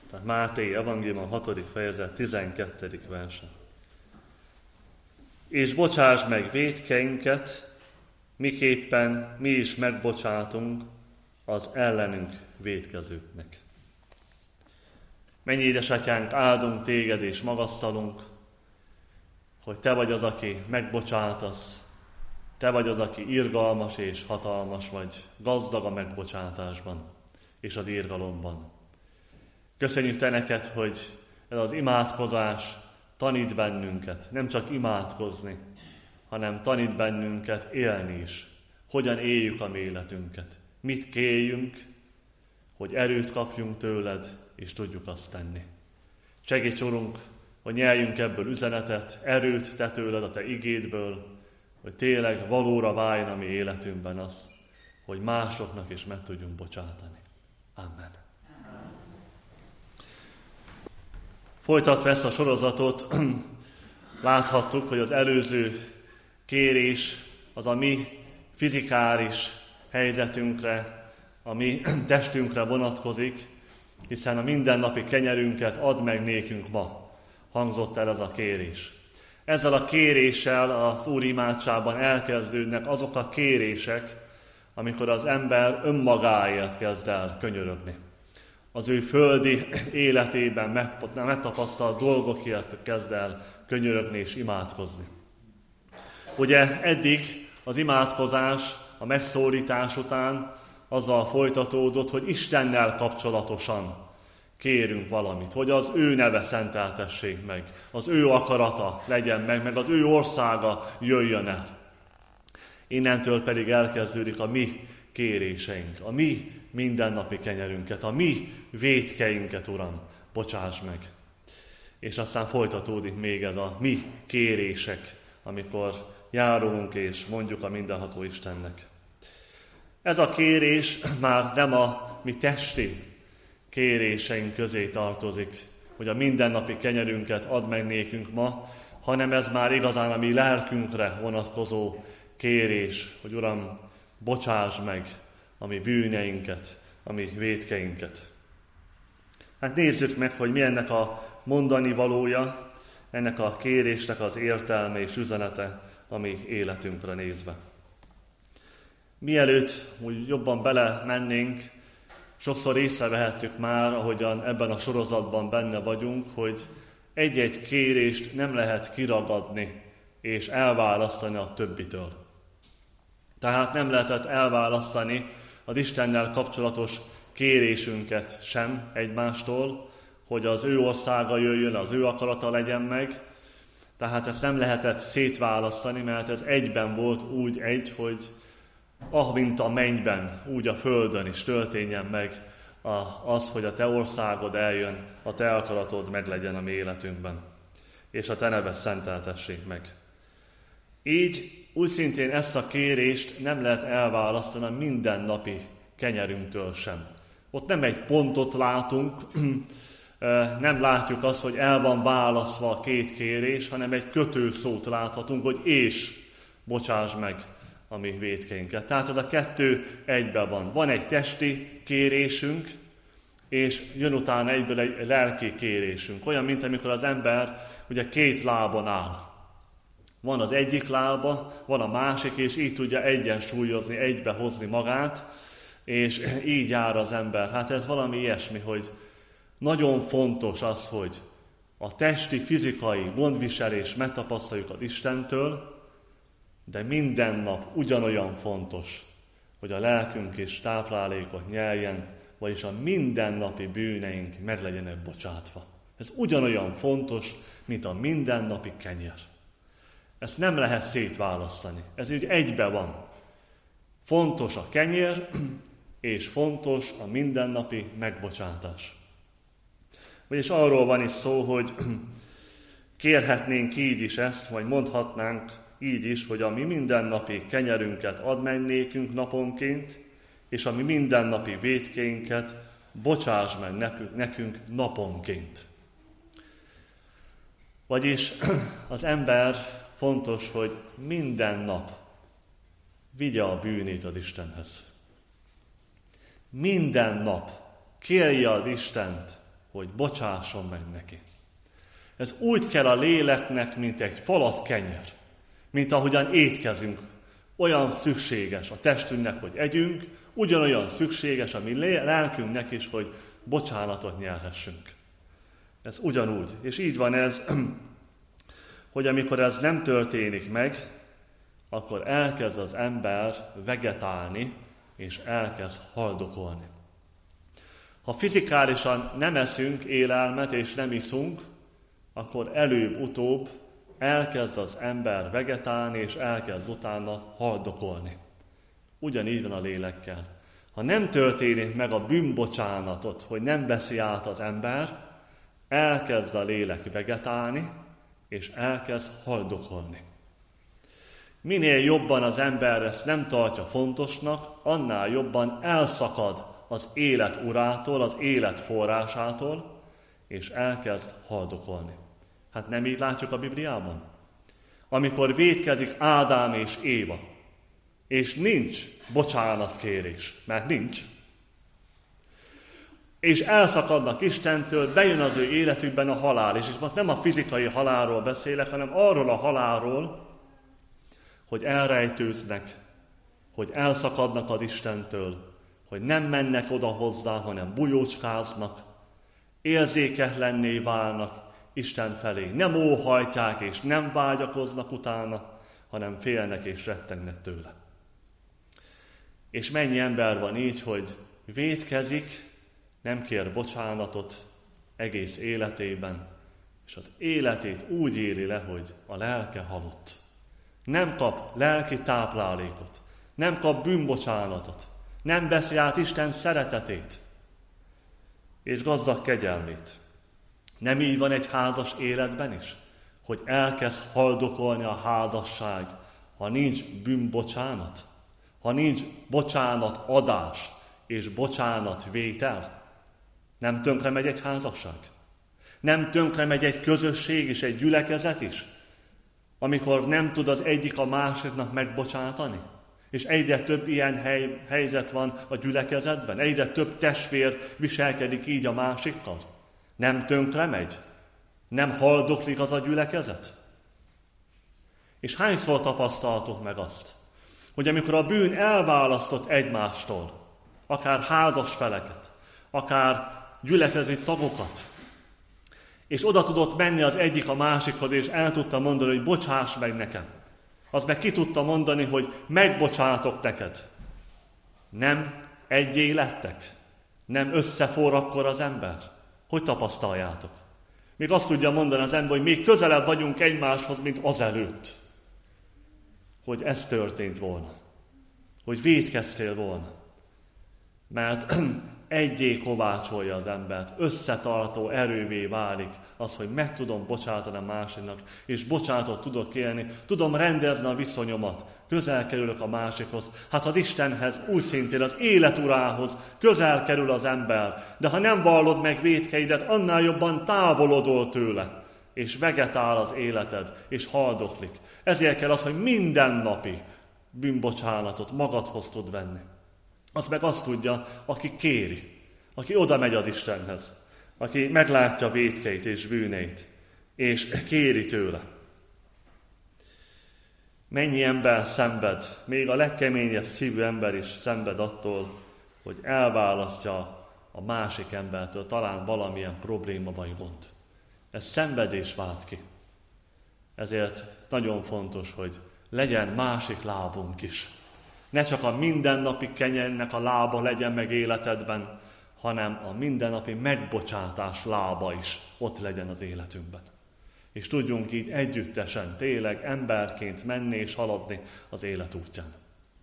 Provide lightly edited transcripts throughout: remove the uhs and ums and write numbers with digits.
Tehát Máté evangélium 6. fejezet 12. verse. És bocsáss meg vétkeinket, miképpen mi is megbocsátunk az ellenünk vétkezőknek. Mennyi édesatyánk, áldunk téged és magasztalunk, hogy te vagy az, aki megbocsátasz, te vagy az, aki irgalmas és hatalmas vagy, gazdag a megbocsátásban és az irgalomban. Köszönjük te neked, hogy ez az imádkozás tanít bennünket, nem csak imádkozni, hanem tanít bennünket élni is. Hogyan éljük a mi életünket, mit kéljünk, hogy erőt kapjunk tőled, és tudjuk azt tenni. Segíts, Urunk, hogy nyeljünk ebből üzenetet, erőt te tőled, a te igédből, hogy tényleg valóra váljon a mi életünkben az, hogy másoknak is meg tudjunk bocsátani. Amen. Folytatva ezt a sorozatot, láthattuk, hogy az előző kérés az a mi fizikális helyzetünkre, a mi testünkre vonatkozik, hiszen a mindennapi kenyerünket add meg nékünk ma, hangzott el ez a kérés. Ezzel a kéréssel az Úr imádságban elkezdődnek azok a kérések, amikor az ember önmagáért kezd el könyörögni. Az ő földi életében megtapasztalt dolgokért kezd el könyörögni és imádkozni. Ugye eddig az imádkozás a megszólítás után azzal folytatódott, hogy Istennel kapcsolatosan kérünk valamit, hogy az ő neve szenteltessék meg, az ő akarata legyen meg az ő országa jöjjön el. Innentől pedig elkezdődik a mi kéréseink, a mi mindennapi kenyerünket, a mi vétkeinket, Uram, bocsáss meg. És aztán folytatódik még ez a mi kérések, amikor járunk és mondjuk a mindenható Istennek. Ez a kérés már nem a mi testi kéréseink közé tartozik, hogy a mindennapi kenyerünket add meg nékünk ma, hanem ez már igazán a mi lelkünkre vonatkozó kérés, hogy Uram, bocsáss meg a mi bűneinket, a mi vétkeinket. Hát nézzük meg, hogy mi ennek a mondani valója, ennek a kérésnek az értelme és üzenete a mi életünkre nézve. Mielőtt úgy jobban belemennénk, sokszor észrevehettük már, ahogyan ebben a sorozatban benne vagyunk, hogy egy-egy kérést nem lehet kiragadni és elválasztani a többitől. Tehát nem lehetett elválasztani az Istennel kapcsolatos kérésünket sem egymástól, hogy az ő országa jöjjön, az ő akarata legyen meg. Tehát ezt nem lehetett szétválasztani, mert ez egyben volt úgy hogy mint a mennyben, úgy a földön is történjen meg az, hogy a te országod eljön, a te akaratod meglegyen a mi életünkben, és a te neved szenteltessék meg. Így úgy szintén ezt a kérést nem lehet elválasztani a mindennapi kenyerünktől sem. Ott nem egy pontot látunk, nem látjuk azt, hogy el van választva a két kérés, hanem egy kötőszót láthatunk, hogy és bocsáss meg a mi vétkeinket. Tehát ez a kettő egyben van. Van egy testi kérésünk, és jön utána egyből egy lelki kérésünk. Olyan, mint amikor az ember ugye két lábon áll. Van az egyik lába, van a másik, és így tudja egyensúlyozni, egybehozni magát, és így jár az ember. Hát ez valami ilyesmi, hogy nagyon fontos az, hogy a testi, fizikai gondviselést megtapasztaljuk az Istentől, de minden nap ugyanolyan fontos, hogy a lelkünk is táplálékot nyeljen, vagyis a mindennapi bűneink meg legyenek bocsátva. Ez ugyanolyan fontos, mint a mindennapi kenyér. Ezt nem lehet szétválasztani. Ez úgy egybe van. Fontos a kenyér, és fontos a mindennapi megbocsátás. Vagyis arról van is szó, hogy kérhetnénk így is ezt, vagy mondhatnánk így is, hogy a mi mindennapi kenyerünket add meg nékünk naponként, és a mi mindennapi vétkeinket bocsáss meg nekünk naponként. Vagyis az ember fontos, hogy minden nap vigye a bűnét az Istenhez. Minden nap kérje az Istent, hogy bocsásson meg neki. Ez úgy kell a léleknek, mint egy falat kenyer, mint ahogyan étkezünk. Olyan szükséges a testünknek, hogy együnk, ugyanolyan szükséges a mi lelkünknek is, hogy bocsánatot nyerhessünk. Ez ugyanúgy. És így van ez, hogy amikor ez nem történik meg, akkor elkezd az ember vegetálni, és elkezd haldokolni. Ha fizikálisan nem eszünk élelmet, és nem iszunk, akkor előbb-utóbb elkezd az ember vegetálni, és elkezd utána haldokolni. Ugyanígy van a lélekkel. Ha nem történik meg a bűnbocsánatot, hogy nem veszi át az ember, elkezd a lélek vegetálni, és elkezd haldokolni. Minél jobban az ember ezt nem tartja fontosnak, annál jobban elszakad az élet urától, az élet forrásától, és elkezd haldokolni. Hát nem így látjuk a Bibliában? Amikor vétkezik Ádám és Éva, és nincs bocsánatkérés, mert nincs, és elszakadnak Istentől, bejön az ő életükben a halál, és most nem a fizikai halálról beszélek, hanem arról a halálról, hogy elrejtőznek, hogy elszakadnak az Istentől, hogy nem mennek oda hozzá, hanem bujócskáznak, érzéketlenné válnak Isten felé. Nem óhajtják és nem vágyakoznak utána, hanem félnek és rettegnek tőle. És mennyi ember van így, hogy vétkezik, nem kér bocsánatot egész életében, és az életét úgy éli le, hogy a lelke halott. Nem kap lelki táplálékot, nem kap bűnbocsánatot, nem veszi át Isten szeretetét és gazdag kegyelmét. Nem így van egy házas életben is, hogy elkezd haldokolni a házasság, ha nincs bűnbocsánat, ha nincs bocsánatadás és bocsánatvétel. Nem tönkre megy egy házasság? Nem tönkre megy egy közösség és egy gyülekezet is? Amikor nem tud az egyik a másiknak megbocsátani? És egyre több ilyen helyzet van a gyülekezetben? Egyre több testvér viselkedik így a másikkal? Nem tönkre megy? Nem haldoklik az a gyülekezet? És hányszor tapasztaltuk meg azt, hogy amikor a bűn elválasztott egymástól, akár házas feleket, akár gyülekezeti tagokat, és oda tudott menni az egyik a másikhoz, és el tudta mondani, hogy bocsáss meg nekem. Az meg ki tudta mondani, hogy megbocsátok neked. Nem egyé lettek? Nem összeforr akkor az ember? Hogy tapasztaljátok? Még azt tudja mondani az ember, hogy még közelebb vagyunk egymáshoz, mint azelőtt. Hogy ez történt volna. Hogy vétkeztél volna. Mert egyé kovácsolja az embert, összetartó erővé válik az, hogy meg tudom bocsátani a másiknak, és bocsánatot tudok kérni, tudom rendezni a viszonyomat, közel kerülök a másikhoz. Hát az Istenhez úgy szintén az élet urához közel kerül az ember, de ha nem vallod meg vétkeidet, annál jobban távolodol tőle, és vegetál az életed, és haldoklik. Ezért kell az, hogy mindennapi bűnbocsánatot magadhoz tud venni. Az meg azt tudja, aki kéri, aki oda megy az Istenhez, aki meglátja vétkeit és bűneit, és kéri tőle. Mennyi ember szenved, még a legkeményebb szívű ember is szenved attól, hogy elválasztja a másik embertől talán valamilyen probléma vagy gond. Ez szenvedés vált ki. Ezért nagyon fontos, hogy legyen másik lábunk is. Ne csak a mindennapi kenyernek a lába legyen meg életedben, hanem a mindennapi megbocsátás lába is ott legyen az életünkben. És tudjunk így együttesen, tényleg emberként menni és haladni az élet útján.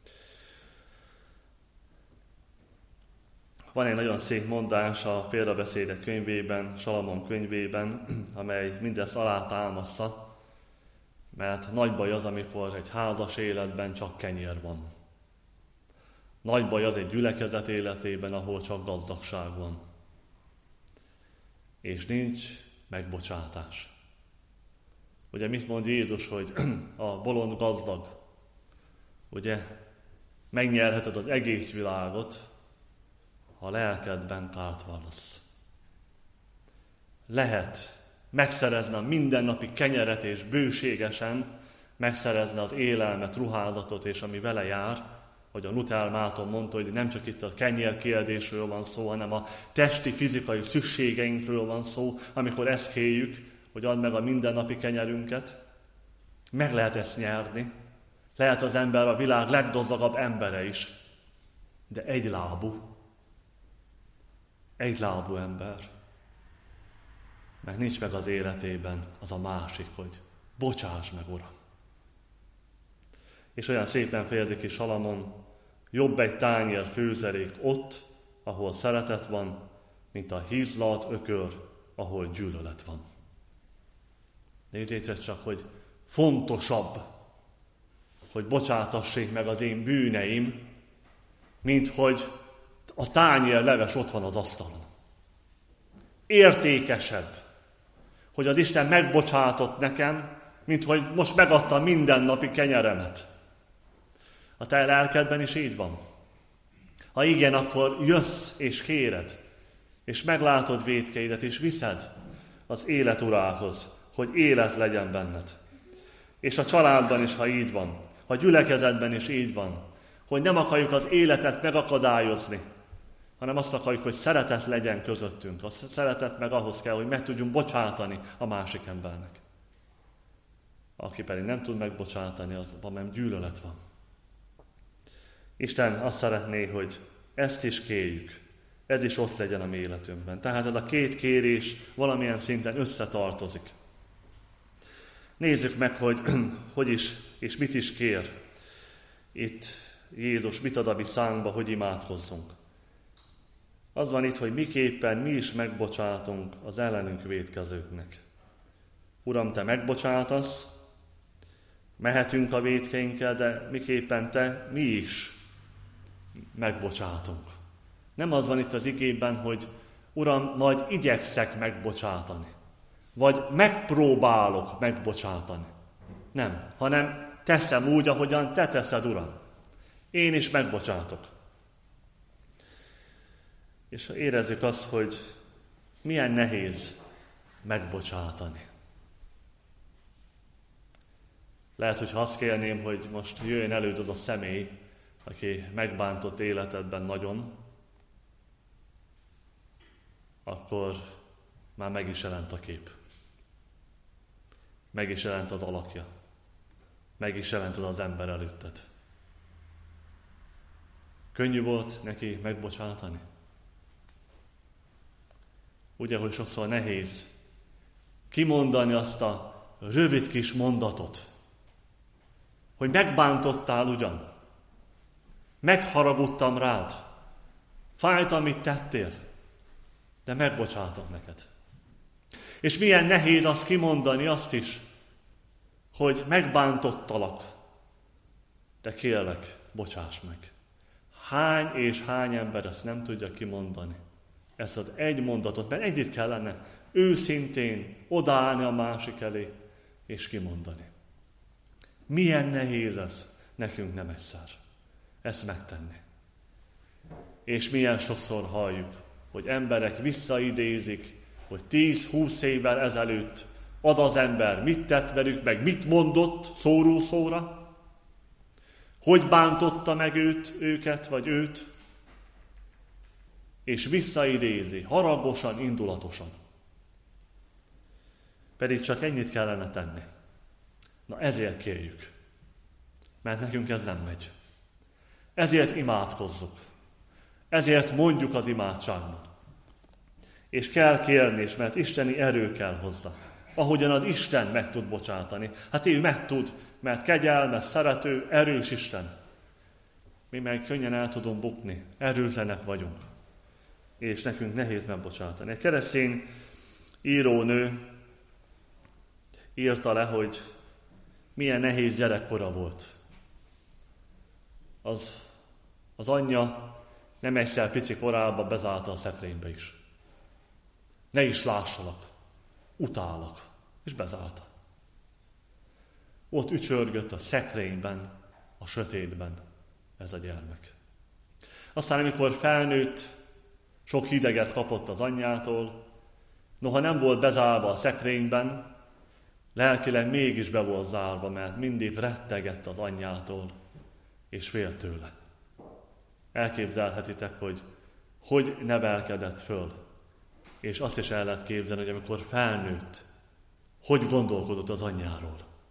Van egy nagyon szép mondás a Példabeszédek könyvében, Salamon könyvében, amely mindezt alátámasztja, mert nagy baj az, amikor egy házas életben csak kenyér van. Nagy baj az egy gyülekezet életében, ahol csak gazdagság van. És nincs megbocsátás. Ugye mit mond Jézus, hogy a bolond gazdag, ugye megnyerheted az egész világot, ha lelkedben kárt vallasz. lehet megszerezni a mindennapi kenyeret és bőségesen megszerezni az élelmet, ruházatot és ami vele jár, hogy a Luther Márton mondta, hogy nem csak itt a kenyérkérdésről van szó, hanem a testi, fizikai szükségeinkről van szó, amikor ezt kéljük, hogy add meg a mindennapi kenyerünket. Meg lehet ezt nyerni. Lehet az ember a világ leggazdagabb embere is, de egylábú ember. Meg nincs meg az életében az a másik, hogy bocsáss meg, Uram. És olyan szépen fejezik ki Salamon, jobb egy tányér főzelék ott, ahol szeretet van, mint a hízlalt ökör, ahol gyűlölet van. Nézzétek csak, hogy fontosabb, hogy bocsátassék meg az én bűneim, mint hogy a tányér leves ott van az asztalon. Értékesebb, hogy az Isten megbocsátott nekem, mint hogy most megadta a mindennapi kenyeremet. A te lelkedben is így van. Ha igen, akkor jössz és kéred, és meglátod vétkeidet, és viszed az élet urához, hogy élet legyen benned. És a családban is, ha így van, ha gyülekezetben is így van, hogy nem akarjuk az életet megakadályozni, hanem azt akarjuk, hogy szeretet legyen közöttünk. A szeretet meg ahhoz kell, hogy meg tudjunk bocsátani a másik embernek. Aki pedig nem tud megbocsátani, azban nem gyűlölet van. Isten azt szeretné, hogy ezt is kéljük. Ez is ott legyen a mi életünkben. Tehát ez a két kérés valamilyen szinten összetartozik. Nézzük meg, hogy is és mit is kér. Itt Jézus mit ad a mi szánkba, hogy imádkozzunk. Az van itt, hogy miképpen mi is megbocsátunk az ellenünk vétkezőknek. Uram, te megbocsátasz, mehetünk a vétkeinkkel, de miképpen mi is megbocsátunk. Nem az van itt az igében, hogy Uram, majd igyekszek megbocsátani, vagy megpróbálok megbocsátani. Nem, hanem teszem úgy, ahogyan te teszed, Uram. Én is megbocsátok. És érezzük azt, hogy milyen nehéz megbocsátani. Lehet, hogy azt kérném, hogy most jöjjön előd az a személy, aki megbántott életedben nagyon, akkor már meg is jelent a kép. Meg is jelent az alakja. Meg is jelent az ember előtted. Könnyű volt neki megbocsátani? Ugye, hogy sokszor nehéz kimondani azt a rövid kis mondatot, hogy megbántottál ugyan, megharagudtam rád, fájt, amit tettél, de megbocsátok neked. És milyen nehéz azt kimondani azt is, hogy megbántottalak, de kérlek, bocsáss meg. Hány és hány ember ezt nem tudja kimondani? Ezt az egy mondatot, mert együtt kellene őszintén odaállni a másik elé, és kimondani. Milyen nehéz ez nekünk nem egyszer ezt megtenni. És milyen sokszor halljuk, hogy emberek visszaidézik, hogy 10-20 évvel ezelőtt az ember mit tett velük, meg mit mondott szóról szóra, hogy bántotta meg őket, vagy őt, és visszaidézi, haragosan, indulatosan. Pedig csak ennyit kellene tenni. Na ezért kérjük, mert nekünk ez nem megy. Ezért imádkozzuk. Ezért mondjuk az imádságban. És kell kérni is, mert isteni erő kell hozzá. Ahogyan az Isten meg tud bocsátani. Hát ő meg tud, mert kegyelmes, szerető, erős Isten. Mi meg könnyen el tudunk bukni, erőtlenek vagyunk. És nekünk nehéz megbocsátani. Egy keresztény írónő írta le, hogy milyen nehéz gyerekkora volt. Az anyja nem egyszer pici korában bezárta a szekrénybe is. Ne is lássalak, utálak, és bezárta. Ott ücsörgött a szekrényben, a sötétben ez a gyermek. Aztán, amikor felnőtt, sok hideget kapott az anyjától, Noha nem volt bezárva a szekrényben, lelkileg mégis be volt zárva, mert mindig rettegett az anyjától, és félt tőle. Elképzelhetitek, hogy nevelkedett föl. És azt is el lehet képzelni, hogy amikor felnőtt, hogy gondolkodott az anyjáról.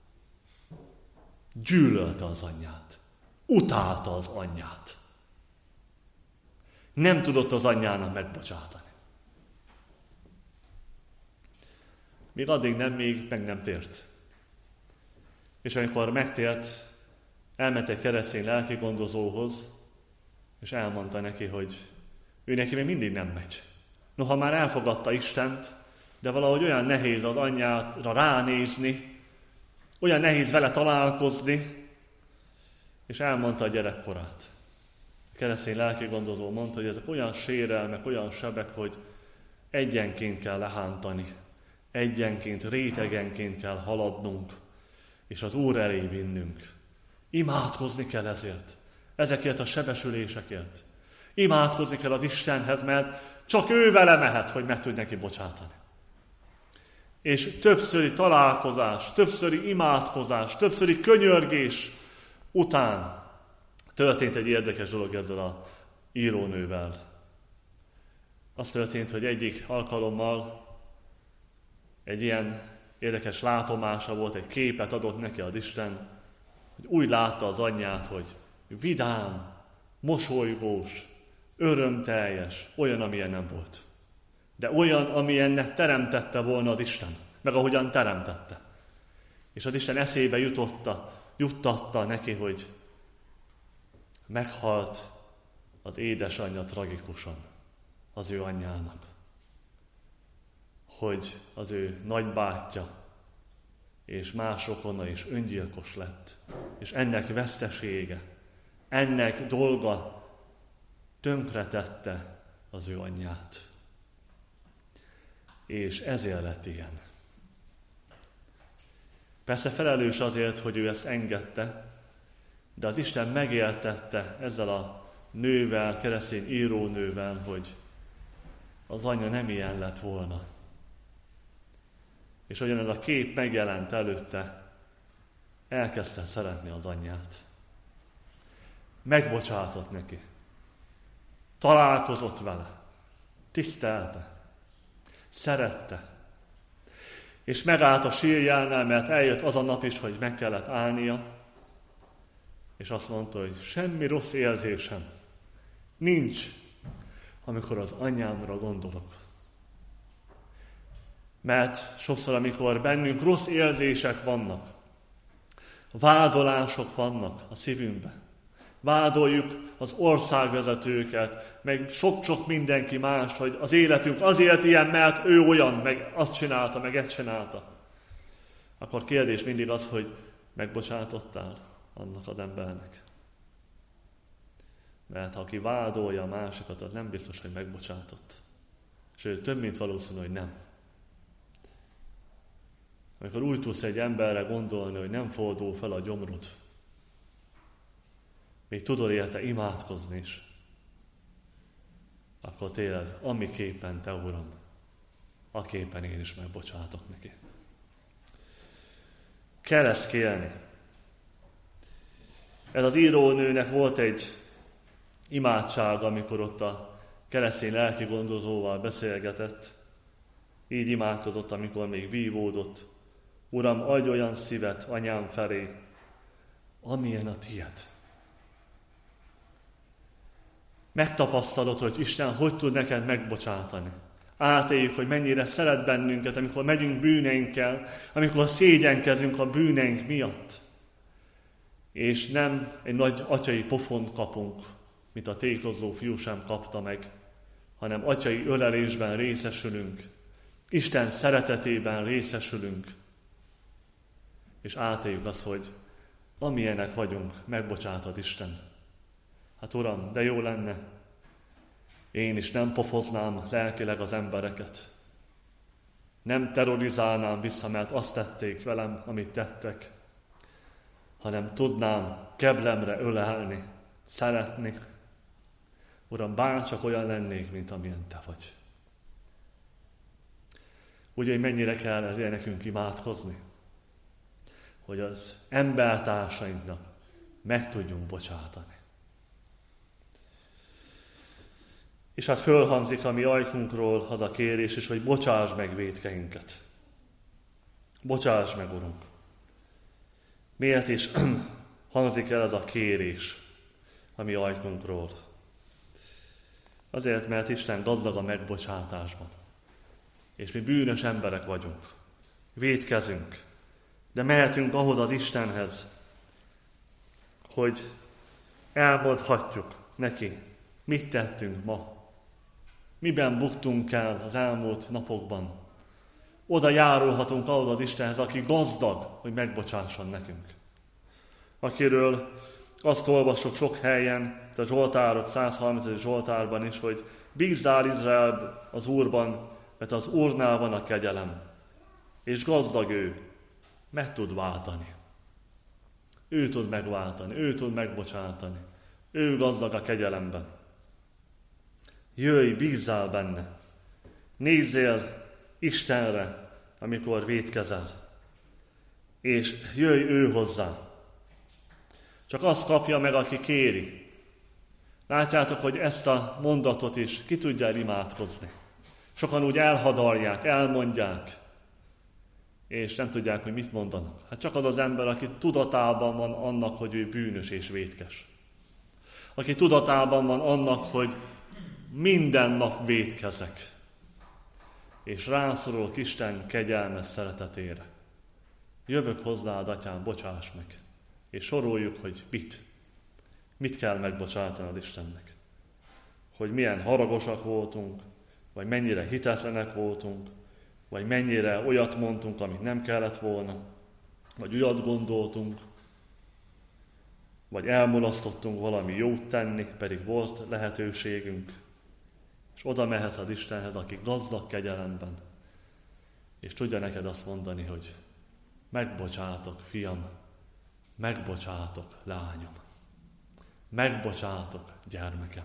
Gyűlölte az anyját. Utálta az anyját. Nem tudott az anyjának megbocsátani. Míg addig még meg nem tért. És amikor megtért, elment egy keresztény lelkigondozóhoz, és elmondta neki, hogy ő neki még mindig nem megy. Noha már elfogadta Istent, de valahogy olyan nehéz az anyjára ránézni, olyan nehéz vele találkozni, és elmondta a gyerekkorát. A keresztény lelkigondozó mondta, hogy ezek olyan sérelmek, olyan sebek, hogy egyenként kell lehántani, egyenként, rétegenként kell haladnunk, és az Úr elé vinnünk. Imádkozni kell ezekért a sebesülésekért. Imádkozni kell az Istenhez, mert csak ő vele mehet, hogy meg tud neki bocsátani. És többszöri találkozás, többszöri imádkozás, többszöri könyörgés után történt egy érdekes dolog ezzel a írónővel. Az történt, hogy egyik alkalommal egy ilyen érdekes látomása volt, egy képet adott neki az Isten, hogy úgy látta az anyját, hogy vidám, mosolygós, örömteljes, olyan, amilyen nem volt. De olyan, amilyennek teremtette volna az Isten, meg ahogyan teremtette. És az Isten eszébe juttatta neki, hogy meghalt az édesanyja tragikusan az ő anyjának. Hogy az ő nagybátyja és más rokona is öngyilkos lett. És ennek vesztesége, ennek dolga tönkretette az ő anyját. És ezért lett ilyen. Persze felelős azért, hogy ő ezt engedte, de az Isten megéltette ezzel a nővel, keresztény írónővel, hogy az anyja nem ilyen lett volna. És ahogyan ez a kép megjelent előtte, elkezdte szeretni az anyját. Megbocsátott neki. Találkozott vele. Tisztelte. Szerette. És megállt a sírjánál, mert eljött az a nap is, hogy meg kellett állnia, és azt mondta, hogy semmi rossz érzésem nincs, amikor az anyámra gondolok. Mert sokszor, amikor bennünk rossz érzések vannak, vádolások vannak a szívünkben, vádoljuk az országvezetőket, meg sok-sok mindenki mást, hogy az életünk azért ilyen, mert ő olyan, meg azt csinálta, meg ezt csinálta. Akkor kérdés mindig az, hogy megbocsátottál annak az embernek. Mert ha aki vádolja a másikat, az nem biztos, hogy megbocsátott. Sőt, több mint valószínű, hogy nem. Amikor úgy tudsz egy emberre gondolni, hogy nem fordul fel a gyomrod, még tudod érte imádkozni is, akkor tényleg, amiképpen te, Uram, aképpen én is megbocsátok neki. Kell ezt kérni. Ez az írónőnek volt egy imádság, amikor ott a keresztény lelkigondozóval beszélgetett. Így imádkozott, amikor még vívódott. Uram, adj olyan szívet anyám felé, amilyen a tied. Megtapasztalod, hogy Isten hogy tud neked megbocsátani. Átéljük, hogy mennyire szeret bennünket, amikor megyünk bűneinkkel, amikor szégyenkezünk a bűneink miatt. És nem egy nagy atyai pofont kapunk, mint a tékozó fiú sem kapta meg, hanem atyai ölelésben részesülünk, Isten szeretetében részesülünk, és átéljük azt, hogy amilyenek vagyunk, megbocsátad Isten. Hát Uram, de jó lenne, én is nem pofoznám lelkileg az embereket. Nem terrorizálnám vissza, mert azt tették velem, amit tettek, hanem tudnám keblemre ölelni, szeretni. Uram, bárcsak olyan lennék, mint amilyen te vagy. Ugye, hogy mennyire kell ezért nekünk imádkozni? Hogy az embertársainknak meg tudjunk bocsátani. És hát fölhangzik a mi ajkunkról az a kérés is, hogy bocsáss meg vétkeinket. Bocsáss meg, Urunk. Miért is hangzik el ez a kérés a mi ajkunkról? Azért, mert Isten gazdag a megbocsátásban. És mi bűnös emberek vagyunk. Vétkezünk. De mehetünk ahhoz az Istenhez, hogy elmondhatjuk neki, mit tettünk ma. Miben buktunk el az elmúlt napokban. Oda járulhatunk ahhoz az Istenhez, aki gazdag, hogy megbocsásson nekünk. Akiről azt olvassuk sok helyen, a Zsoltárok 130. Zsoltárban is, hogy bízzál Izrael az Úrban, mert az Úrnál van a kegyelem. És gazdag ő, meg tud váltani. Ő tud megváltani, ő tud megbocsátani. Ő gazdag a kegyelemben. Jöjj, bízzál benne. Nézzél Istenre, amikor vétkezel. És jöjj ő hozzá. Csak azt kapja meg, aki kéri. Látjátok, hogy ezt a mondatot is ki tudja imádkozni. Sokan úgy elhadarják, elmondják, és nem tudják, hogy mit mondanak. Hát csak az az ember, aki tudatában van annak, hogy ő bűnös és vétkes. Aki tudatában van annak, hogy minden nap vétkezek. És rászorulok Isten kegyelmes szeretetére. Jövök hozzád, Atyám, bocsáss meg. És soroljuk, hogy mit kell megbocsátani az Istennek. Hogy milyen haragosak voltunk, vagy mennyire hitetlenek voltunk, vagy mennyire olyat mondtunk, amit nem kellett volna, vagy olyat gondoltunk, vagy elmulasztottunk valami jót tenni, pedig volt lehetőségünk. És oda mehetsz az Istenhez, aki gazdag kegyelemben, és tudja neked azt mondani, hogy megbocsátok, fiam, megbocsátok, lányom, megbocsátok, gyermekem.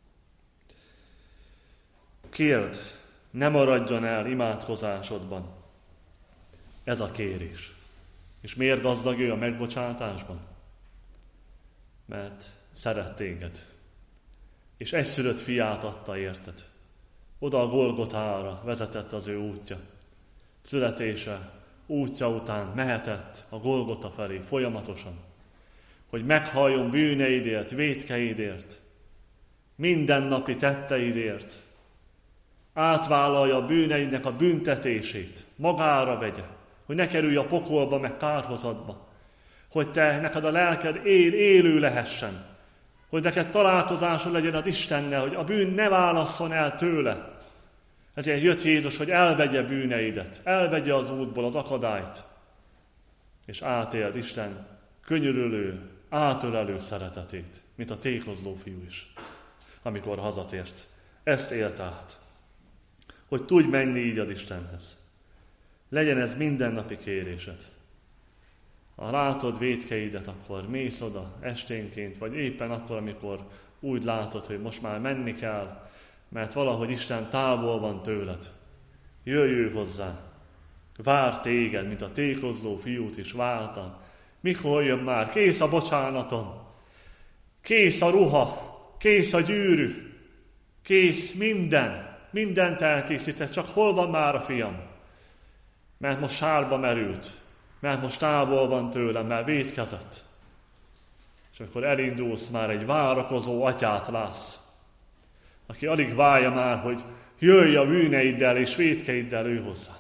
Kérd, ne maradjon el imádkozásodban ez a kérés. És miért gazdag ő a megbocsátásban? Mert szeret téged. És egyszülött fiát adta érted. Oda a Golgotára vezetett az ő útja. Születése útja után mehetett a Golgota felé folyamatosan, hogy meghalljon bűneidért, vétkeidért, mindennapi tetteidért, átvállalja a bűneidnek a büntetését, magára vegye, hogy ne kerülj a pokolba, meg kárhozatba, hogy neked a lelked élő lehessen, hogy neked találkozásod legyen az Istennel, hogy a bűn ne válasszon el tőle. Ezért jött Jézus, hogy elvegye bűneidet, elvegye az útból az akadályt, és átéld Isten könyörülő, átölelő szeretetét, mint a tékozló fiú is, amikor hazatért. Ezt élt át, hogy tudj menni így az Istenhez. Legyen ez mindennapi kérésed. Ha látod vétkeidet, akkor mész oda esténként, vagy éppen akkor, amikor úgy látod, hogy most már menni kell, mert valahogy Isten távol van tőled. Jöjj ő hozzá. Vár téged, mint a tékozló fiút is várta. Mikor jön már? Kész a bocsánatom. Kész a ruha. Kész a gyűrű. Kész minden. Mindent elkészített. Csak hol van már a fiam? Mert most sárba merült. Mert most távol van tőlem, mert vétkezett. És akkor elindulsz, már egy várakozó atyát látsz, aki alig várja már, hogy jöjj a bűneiddel és vétkeiddel ő hozzá.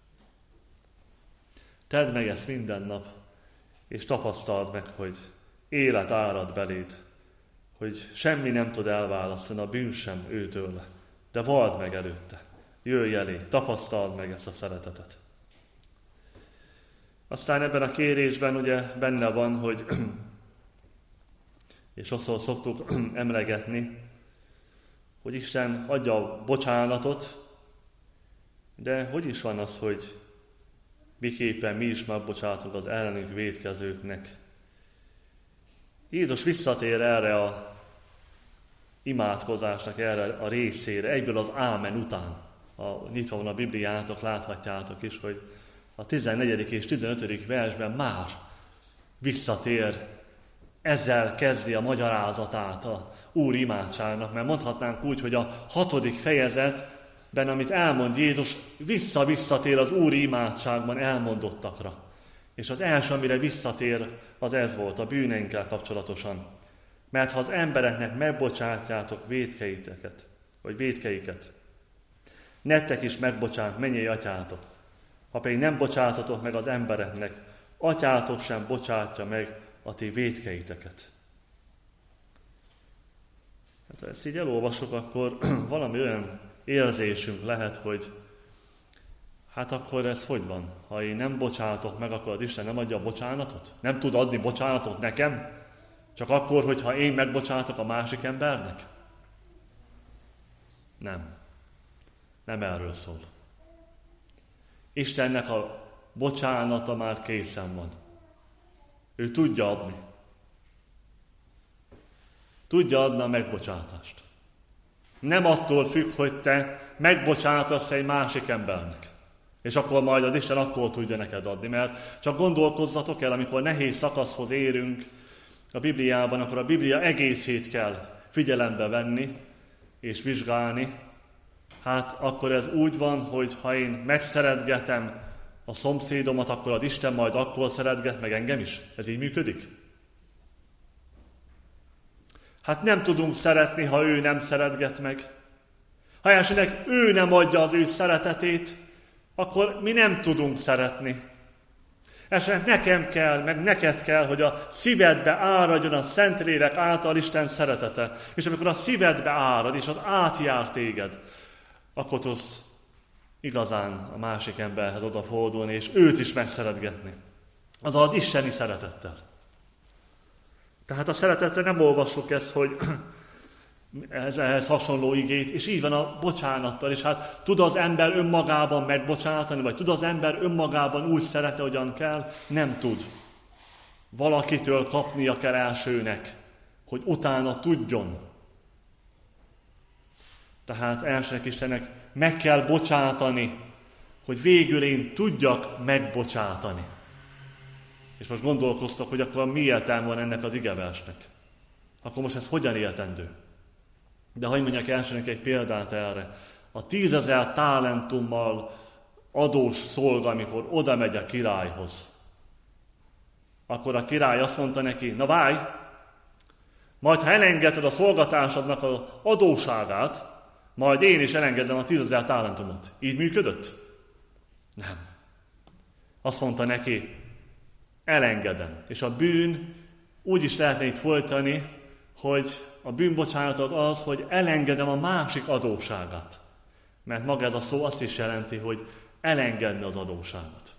Tedd meg ezt minden nap, és tapasztald meg, hogy élet árad beléd, hogy semmi nem tud elválasztani, a bűn sem őtőle. De vald meg előtte, jöjj elé, tapasztald meg ezt a szeretetet. Aztán ebben a kérésben ugye benne van, hogy, és sokszor szoktuk emlegetni, hogy Isten adja a bocsánatot, de hogy is van az, hogy miképpen mi is megbocsátunk az ellenünk vétkezőknek. Jézus visszatér erre a imádkozásnak, erre a részére, egyből az ámen után. nyitva van a Bibliátok, láthatjátok is, hogy a 14. és 15. versben már visszatér, ezzel kezdi a magyarázatát a Úr imádságnak, mert mondhatnánk úgy, hogy a 6. fejezetben, amit elmond Jézus, visszatér az Úr imádságban elmondottakra. És az első, amire visszatér, az ez volt, a bűneinkkel kapcsolatosan. Mert ha az embereknek megbocsátjátok vétkeiket, nektek is megbocsát mennyei atyátok. Ha pedig nem bocsátatok meg az embereknek, atyátok sem bocsátja meg a ti vétkeiteket. Hát, ha ezt így elolvasok, akkor valami olyan érzésünk lehet, hogy hát akkor ez hogy van? Ha én nem bocsátok meg, akkor az Isten nem adja a bocsánatot? Nem tud adni bocsánatot nekem? Csak akkor, hogyha én megbocsátok a másik embernek? Nem. Nem erről szól. Istennek a bocsánata már készen van. Ő tudja adni. Tudja adni a megbocsátást. Nem attól függ, hogy te megbocsátasz egy másik embernek. És akkor majd az Isten akkor tudja neked adni. Mert csak gondolkozzatok el, amikor nehéz szakaszhoz érünk a Bibliában, akkor a Biblia egészét kell figyelembe venni és vizsgálni. Hát akkor ez úgy van, hogy ha én megszeretgetem a szomszédomat, akkor az Isten majd akkor szeretget meg engem is. Ez így működik? Hát nem tudunk szeretni, ha ő nem szeretget meg. Ha esetleg ő nem adja az ő szeretetét, akkor mi nem tudunk szeretni. Esetleg nekem kell, meg neked kell, hogy a szívedbe áradjon a Szentlélek által Isten szeretete. És amikor a szívedbe árad, és az átjár téged, akkor tudsz igazán a másik emberhez odafordulni, és őt is megszeretgetni. Azaz az isteni szeretettel. Tehát a szeretetre nem olvassuk ezt, hogy ehhez hasonló igét, és így van a bocsánattal is. Hát tud az ember önmagában megbocsátani, vagy tud az ember önmagában úgy szeretni, hogyan kell? Nem tud. Valakitől kapnia kell elsőnek, hogy utána tudjon. Tehát elsőnek Istennek meg kell bocsátani, hogy végül én tudjak megbocsátani. És most gondolkoztok, hogy akkor mi értelme van ennek az igeversnek. Akkor most ez hogyan értendő? De hadd mondjak elsőnek egy példát erre. A 10 000 talentummal adós szolga, amikor oda megy a királyhoz, akkor a király azt mondta neki, na várj, majd ha elengedted a szolgatársadnak az adóságát, majd én is elengedem a 10 000 talentumot. Így működött? Nem. Azt mondta neki, elengedem. És a bűn úgy is lehetne itt folytani, hogy a bűnbocsánatot az, hogy elengedem a másik adósságát. Mert maga ez a szó azt is jelenti, hogy elengedni az adósságot.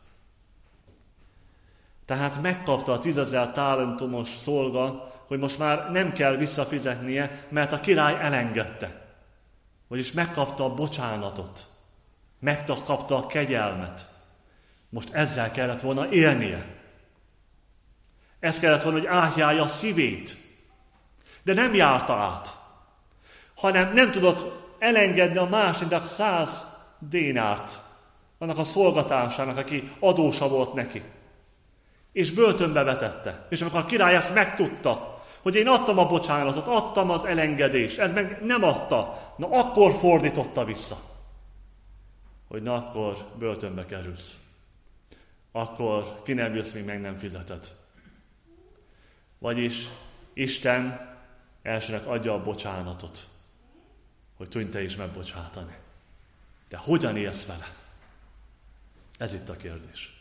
Tehát megkapta a 10 000 talentumos szolga, hogy most már nem kell visszafizetnie, mert a király elengedte. Vagyis megkapta a bocsánatot. Megkapta a kegyelmet. Most ezzel kellett volna élnie. Ez kellett volna, hogy átjárja a szívét. De nem járta át. Hanem nem tudott elengedni a másiknak 100 dénárt. Annak a szolgatársának, aki adósa volt neki. És börtönbe vetette. És amikor a király ezt megtudta, hogy én adtam a bocsánatot, adtam az elengedést, ez meg nem adta, na akkor fordította vissza. Hogy na akkor börtönbe kerülsz. Akkor ki nem jössz, még meg nem fizeted. Vagyis Isten elsőnek adja a bocsánatot, hogy tudj te is megbocsátani. De hogyan élsz vele? Ez itt a kérdés.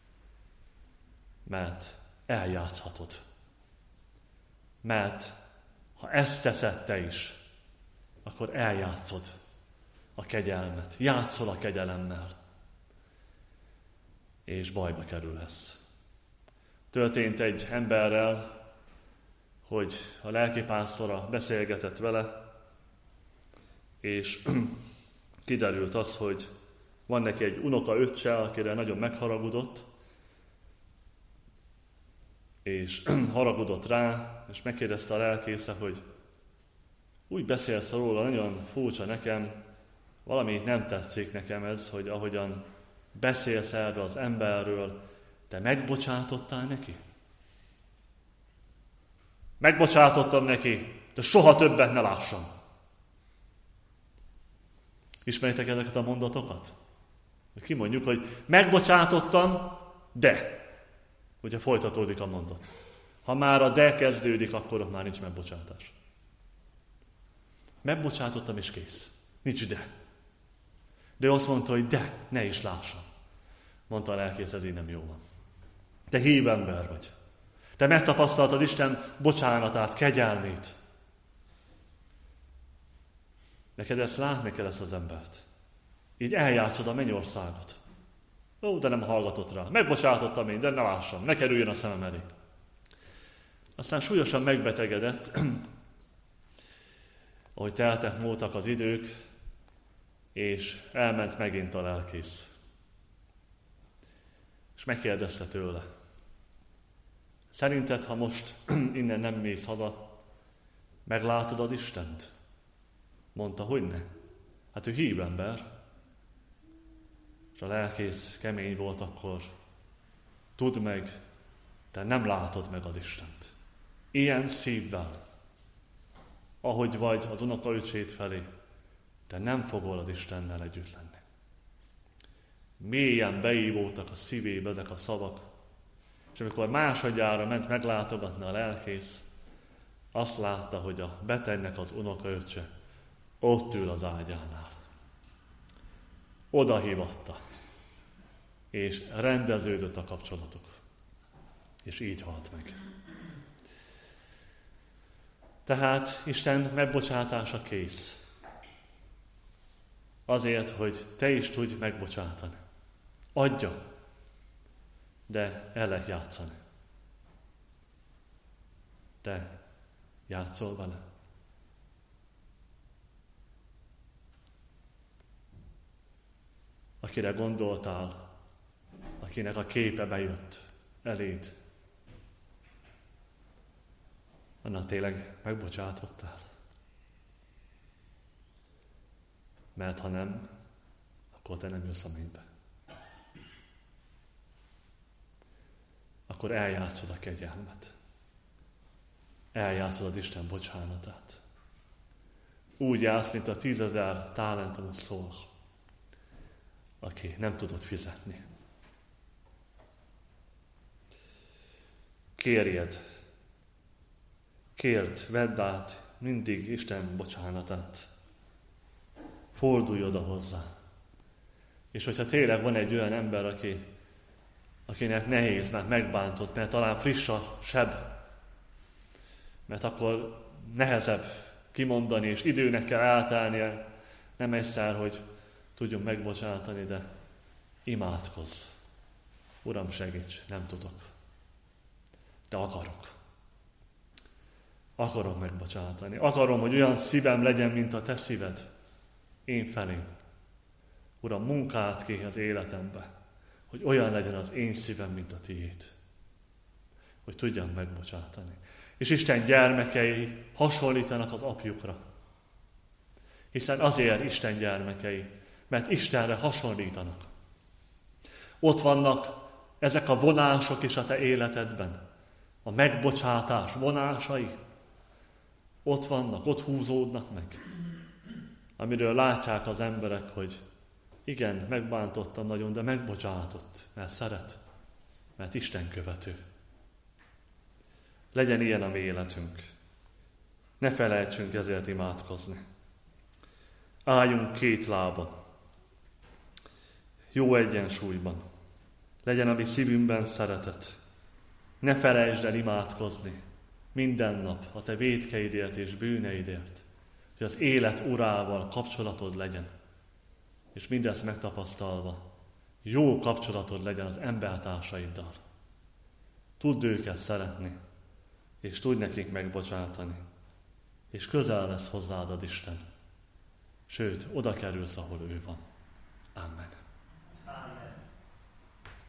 Mert eljátszhatod. Mert ha ezt teszed te is, akkor eljátszod a kegyelmet. Játszol a kegyelemmel. És bajba kerülhetsz. Történt egy emberrel, hogy a lelkipásztora beszélgetett vele, és kiderült az, hogy van neki egy unokaöccse, akire nagyon megharagudott, és haragudott rá, és megkérdezte a lelkésze, hogy úgy beszélsz róla, nagyon furcsa nekem, valami nem tetszik nekem ez, hogy ahogyan beszélsz erről az emberről, te megbocsátottál neki? Megbocsátottam neki, de soha többet ne lássam. Ismeritek ezeket a mondatokat? Kimondjuk, hogy megbocsátottam, de. Ugye folytatódik a mondat. Ha már a de kezdődik, akkor ott már nincs megbocsátás. Megbocsátottam és kész. Nincs de. De azt mondta, hogy de, ne is lássam. Mondta a lelkész, ez így nem jó van. Te hív ember vagy. Te megtapasztaltad Isten bocsánatát, kegyelmét. Neked ezt látni kell, ezt az embert. Így eljátszod a mennyországot. Ó, de nem hallgatott rá. Megbocsátottam én, de ne lássam, ne kerüljön a szemem elé. Aztán súlyosan megbetegedett, ahogy teltek múltak az idők, és elment megint a lelkész. És megkérdezte tőle. Szerinted, ha most innen nem mész haza, meglátod az Istent? Mondta, hogy ne. Hát ő hív ember. És a lelkész kemény volt akkor. Tudd meg, te nem látod meg az Istent. Ilyen szívvel, ahogy vagy az unokaöcsét felé, te nem fogol az Istennel együtt lenni. Mélyen beívódtak a szívébe ezek a szavak, és amikor másodjára ment meglátogatni a lelkész, azt látta, hogy a betegnek az unokaöccse ott ül az ágyánál. Oda hívatta, és rendeződött a kapcsolatuk. És így halt meg. Tehát Isten megbocsátása kész. Azért, hogy te is tudj megbocsátani. Adja, de el lehet játszani. Te játszol vele? Akire gondoltál, akinek a képe bejött eléd, annak tényleg megbocsátottál? Mert ha nem, akkor te nem jössz a mennybe. Akkor eljátszod a kegyelmet. Eljátszod az Isten bocsánatát. Úgy játsz, mint a 10 000 talentumos szolga, aki nem tudott fizetni. Kérd, vedd át mindig Isten bocsánatát. Fordulj oda hozzá. És hogyha tényleg van egy olyan ember, akinek nehéz, mert megbántott, mert talán friss a seb, mert akkor nehezebb kimondani, és időnek kell eltelnie, nem egyszer, hogy tudjunk megbocsátani, de imádkozz. Uram, segíts, nem tudok. De akarok. Akarom megbocsátani. Akarom, hogy olyan szívem legyen, mint a te szíved. Én felém. Uram, munkáld ki az életembe, hogy olyan legyen az én szívem, mint a tiéd. Hogy tudjam megbocsátani. És Isten gyermekei hasonlítanak az apjukra. Hiszen azért Isten gyermekei, mert Istenre hasonlítanak. Ott vannak ezek a vonások is a te életedben. A megbocsátás vonásai. Ott vannak, ott húzódnak meg. Amiről látják az emberek, hogy igen, megbántottam nagyon, de megbocsátott, mert szeret, mert Isten követő. Legyen ilyen a mi életünk. Ne felejtsünk ezért imádkozni. Álljunk 2 lábon. Jó egyensúlyban. Legyen a mi szívünkben szeretet. Ne felejtsd el imádkozni minden nap a te vétkeidért és bűneidért, hogy az élet urával kapcsolatod legyen. És mindezt megtapasztalva, jó kapcsolatod legyen az embertársaiddal. Tudd őket szeretni, és tudj nekik megbocsátani. És közel lesz hozzád az Isten. Sőt, oda kerülsz, ahol ő van. Amen.